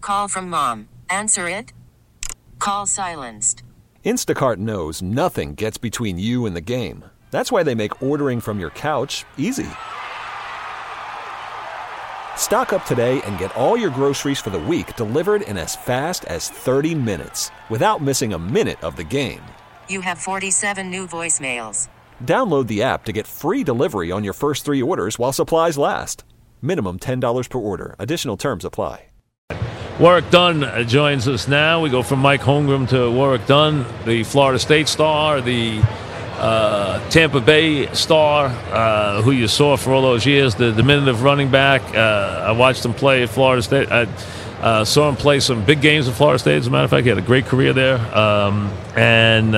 call from mom. Answer it. Call silenced. Instacart knows nothing gets between you and the game. That's why they make ordering from your couch easy. Stock up today and get all your groceries for the week delivered in as fast as 30 minutes without missing a minute of the game. You have 47 new voicemails. Download the app to get free delivery on your first 3 orders while supplies last. Minimum $10 per order. Additional terms apply. Warrick Dunn joins us now. We go from Mike Holmgren to Warrick Dunn, the Florida State star, the Tampa Bay star, who you saw for all those years, the diminutive running back. I watched him play at Florida State. I saw him play some big games at Florida State, as a matter of fact. He had a great career there. And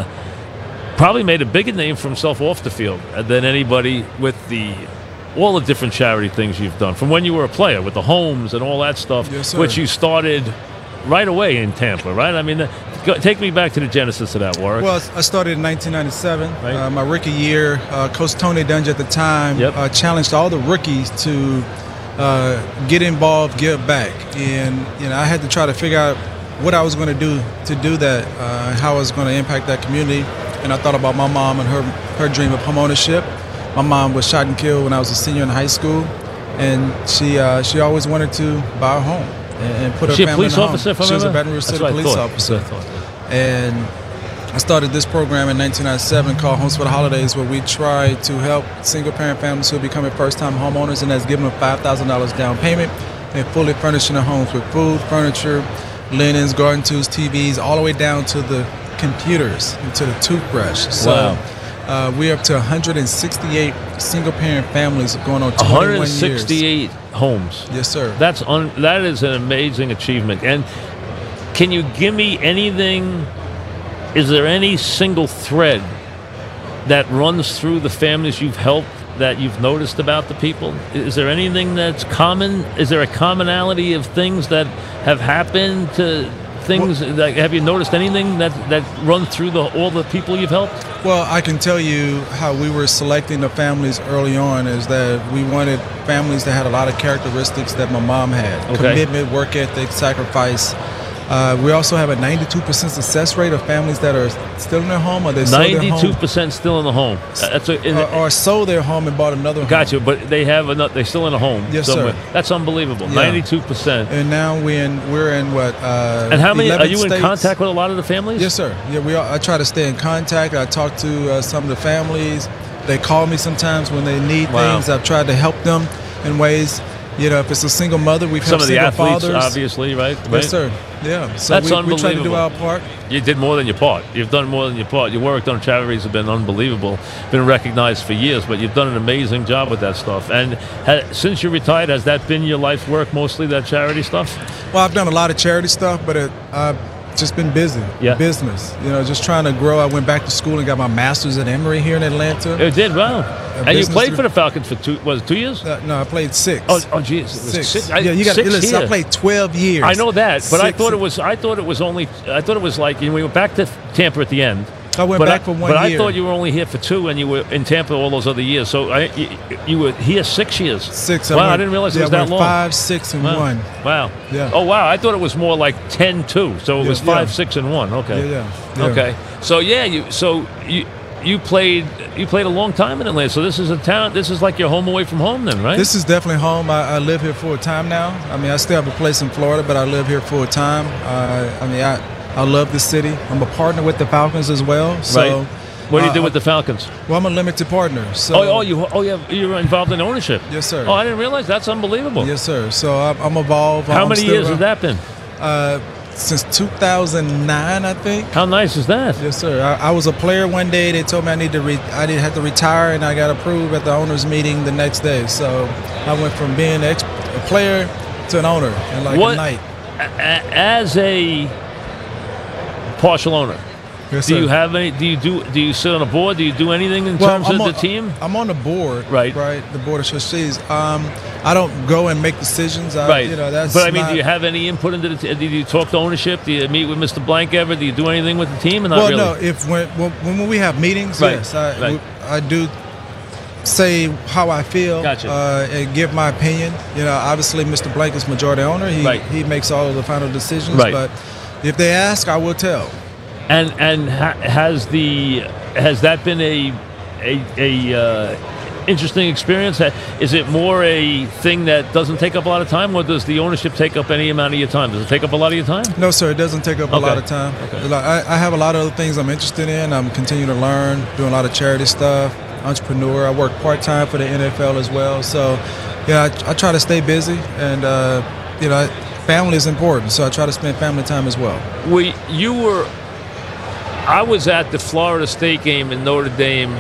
probably made a bigger name for himself off the field than anybody with all the different charity things you've done. From when you were a player with the homes and all that stuff, yes, which you started right away in Tampa, right? I mean, take me back to the genesis of that, Warrick. Well, I started in 1997. Right. My rookie year, Coach Tony Dungy at the time challenged all the rookies to get involved, give back. And I had to try to figure out what I was going to do that, how I was going to impact that community. And I thought about my mom and her dream of home ownership. My mom was shot and killed when I was a senior in high school, and she always wanted to buy a home and put her family in a home. Was she a police officer? She was a Baton Rouge City police officer. And I started this program in 1997 called Homes for the Holidays, where we try to help single-parent families who are becoming first-time homeowners, and that's giving them $5,000 down payment and fully furnishing their homes with food, furniture, linens, garden tools, TVs, all the way down to the computers and to the toothbrush. So, wow. We're up to 168 single-parent families going on 21 years. 168 homes. Yes, sir. That is an amazing achievement. And can you give me anything? Is there any single thread that runs through the families you've helped that you've noticed about the people? Is there anything that's common? Is there a commonality of things that have happened to things? Have you noticed anything that run through all the people you've helped? Well, I can tell you how we were selecting the families early on is that we wanted families that had a lot of characteristics that my mom had. Okay. Commitment, work ethic, sacrifice. We also have a 92% success rate of families that are still in their home, or they sold their home. 92% still in the home. Or sold their home and bought another home. Gotcha, but they're still in a home. Yes, somewhere. sir. That's unbelievable. Yeah. 92%. And now we're in what? And how many are you states? in contact with a lot of the families? Yes, sir. Yeah, I try to stay in contact. I talk to some of the families. They call me sometimes when they need things. I've tried to help them in ways. If it's a single mother, we've helped single fathers. Some of the athletes, obviously, right? Yes, sir. Yeah. So that's we try to do our part. You did more than your part. You've done more than your part. Your work on charities have been unbelievable, been recognized for years, but you've done an amazing job with that stuff. And since you retired, has that been your life work, mostly that charity stuff? Well, I've done a lot of charity stuff, but I've just been busy. Yeah. Business. Just trying to grow. I went back to school and got my master's at Emory here in Atlanta. It did, wow. And you played for the Falcons for 2 years? No, I played 6. Oh, geez. Six. Yeah, you got to listen. I played 12 years. I know that, but I thought it was like we went back to Tampa at the end. I went back for 1 year. But I thought you were only here for 2, and you were in Tampa all those other years. So you were here 6 years. 6. Wow, I didn't realize it was that long. 5, 6, and 1. Wow. Yeah. Oh, wow. I thought it was more like 10-2. So it was 5, 6, and 1. Okay. Yeah. Okay. So you played a long time in Atlanta. So this is a town. This is like your home away from home, then, right? This is definitely home. I live here full time now. I mean, I still have a place in Florida, but I live here full time. I love the city. I'm a partner with the Falcons as well. So, right. What do you do with the Falcons? Well, I'm a limited partner. So you're involved in ownership. Yes, sir. Oh, I didn't realize. That's unbelievable. Yes, sir. So I'm involved. How many years has that been? Since 2009, I think. How nice is that? Yes, sir. I was a player one day. They told me I didn't have to retire, and I got approved at the owners' meeting the next day. So I went from being a player to an owner in a night. As a partial owner, yes, do sir. you have any? Do you sit on a board? Do you do anything in terms of the team? I'm on the board, right? The board of trustees. I don't go and make decisions. Right. That's. But I mean, do you have any input into the? Do you talk to ownership? Do you meet with Mr. Blank ever? Do you do anything with the team? Or not really? No. When we have meetings, right. yes, I do. say how I feel. Gotcha. And give my opinion. Obviously, Mr. Blank is majority owner. He makes all of the final decisions. Right. But if they ask, I will tell. And has that been a interesting experience? Is it more a thing that doesn't take up a lot of time, or does the ownership take up any amount of your time? Does it take up a lot of your time? No, sir. It doesn't take up a lot of time. Okay. I have a lot of other things I'm interested in. I'm continuing to learn, doing a lot of charity stuff, entrepreneur. I work part-time for the NFL as well. So, I try to stay busy, and, family is important. So I try to spend family time as well. I was at the Florida State game in Notre Dame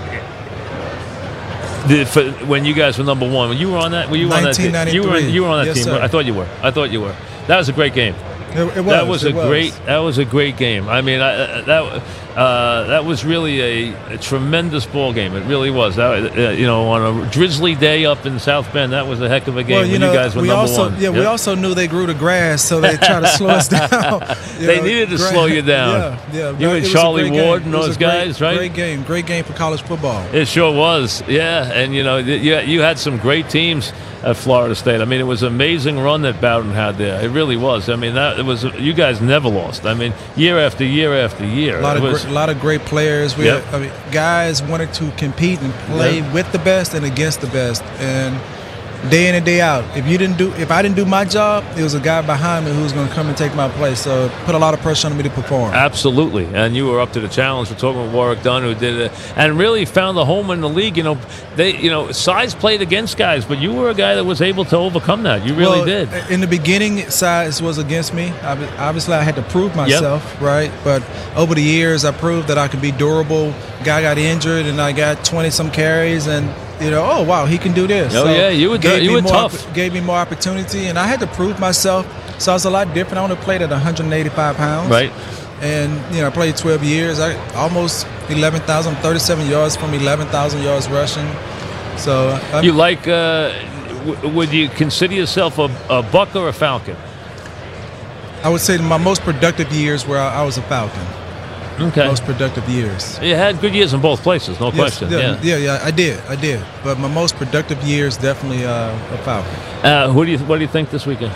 when you guys were number one. You were on that. Were you on that team? You were on that team. Sir. I thought you were. That was a great game. It was. That was a great game. I mean, that was really a tremendous ball game. It really was. On a drizzly day up in South Bend, that was a heck of a game. Well, when you guys were number one. Yeah, we also knew they grew the grass, so they tried to slow us down. They needed to slow you down. Yeah. You and Charlie Ward and those guys, right? Great game for college football. It sure was. Yeah, and you had some great teams at Florida State. I mean, it was an amazing run that Bowden had there. It really was. I mean, you guys never lost. I mean, year after year after year. A lot of great players. Guys wanted to compete and play with the best and against the best, and day in and day out. If I didn't do my job, there was a guy behind me who was going to come and take my place. So it put a lot of pressure on me to perform. Absolutely, and you were up to the challenge. We're talking with Warrick Dunn, who did it and really found a home in the league. Size played against guys, but you were a guy that was able to overcome that. You really did. In the beginning, size was against me. Obviously, I had to prove myself, right? But over the years, I proved that I could be durable. Guy got injured, and I got 20-some carries, and oh wow, he can do this. Oh, yeah, you were tough. Gave me more opportunity, and I had to prove myself. So I was a lot different. I only played at 185 pounds. Right. And, I played 12 years. I almost 11,000, 37 yards from 11,000 yards rushing. So would you consider yourself a Buck or a Falcon? I would say my most productive years were I was a Falcon. Okay. Most productive years. You had good years in both places, no question. Yeah, I did. But my most productive years definitely a Falcon. What do you think this weekend?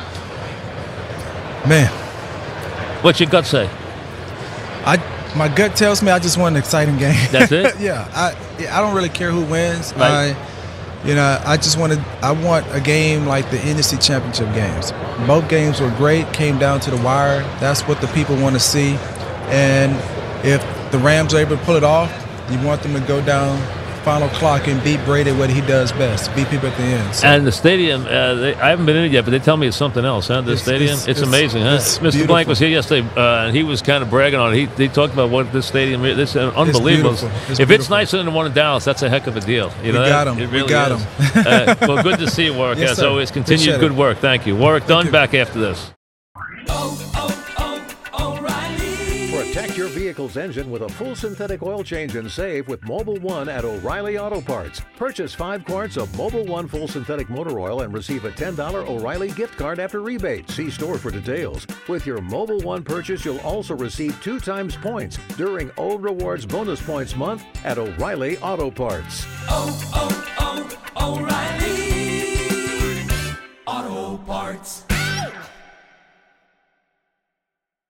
Man, what's your gut say? My gut tells me I just want an exciting game. That's it. Yeah, I don't really care who wins. Right. I want a game like the NFC Championship games. Both games were great. Came down to the wire. That's what the people want to see. And if the Rams are able to pull it off, you want them to go down final clock and beat Brady what he does best, beat people at the end. So. And the stadium, I haven't been in it yet, but they tell me it's something else, huh? The stadium, it's amazing, huh? Mr. Blank was here yesterday, and he was kind of bragging on it. He talked about what this stadium is. It's unbelievable. If it's nicer than the one in Dallas, that's a heck of a deal. We got him. It really is. Well, good to see you, Warrick. As always, continued good work. Thank you. Warrick Dunn, back after this. Protect your vehicle's engine with a full synthetic oil change and save with Mobil 1 at O'Reilly Auto Parts. Purchase 5 quarts of Mobil 1 full synthetic motor oil and receive a $10 O'Reilly gift card after rebate. See store for details. With your Mobil 1 purchase, you'll also receive 2 times points during O Rewards Bonus Points Month at O'Reilly Auto Parts. O'Reilly Auto Parts.